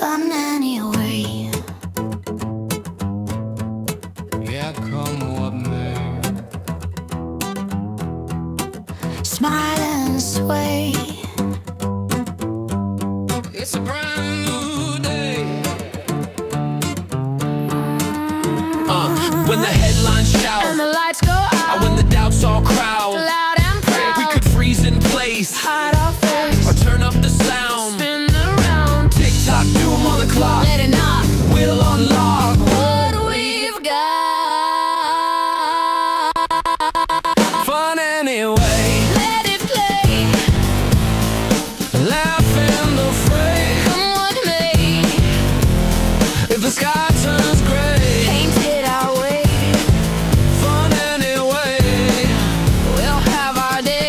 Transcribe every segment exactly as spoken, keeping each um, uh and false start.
fun anyway. Yeah, come what may. Smile and sway. It's a brand new day. Uh, when the headlines shout And the lights go out, and when the doubts all crowd, loud and proud, we could freeze in place, hide our face, or turn up the sound, spin around, tick tock, do 'em on the clock, let it knock we'll unlock what we've got. fun anyway. Let it play, Laugh in the fray. come what may, If the sky turns gray, paint it our way. fun anyway. We'll have our day.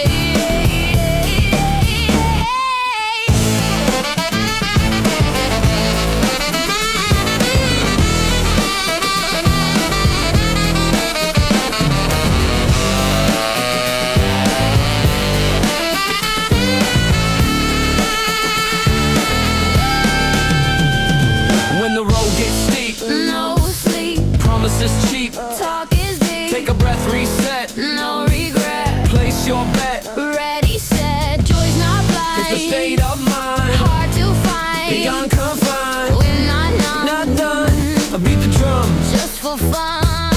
When the road gets steep, No sleep, promises cheap. talk is deep, Take a breath, reset, no regret. place your bet. Ready, set, joy's not blind. It's the state of mind, Hard to find. beyond confined. We're not numb, Not done, I beat the drums. just for fun.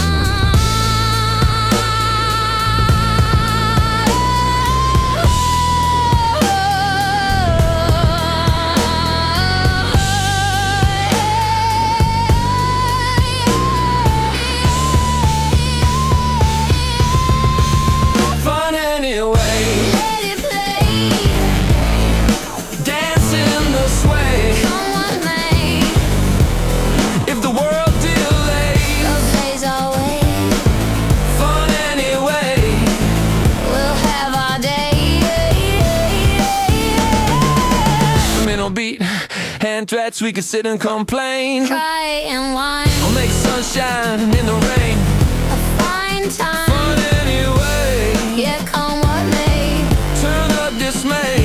Fun anyway. Let it play, Dance in the sway. come what may. If the world delays, Go blaze our way. fun anyway. We'll have our day. Mental beat, hand threats, we can sit and complain. Cry and whine, I'll make sunshine in the rain. a fine time. Fun anyway. Yeah, come what may. Turn up dismay.